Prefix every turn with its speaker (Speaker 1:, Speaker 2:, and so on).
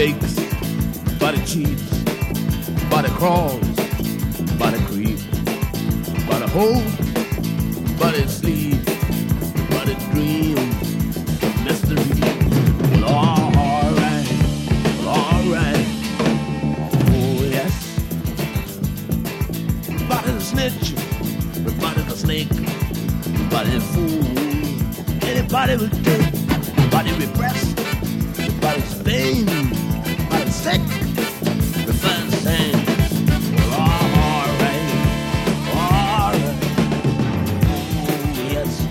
Speaker 1: fakes, body cheats, body crawls, body creeps, body hope, body sleep, body dreams, mystery. Well, alright, alright. Oh yes. Body the snitch, body the snake, body the fool. Anybody will take. Body repressed, body's vain, body's sick.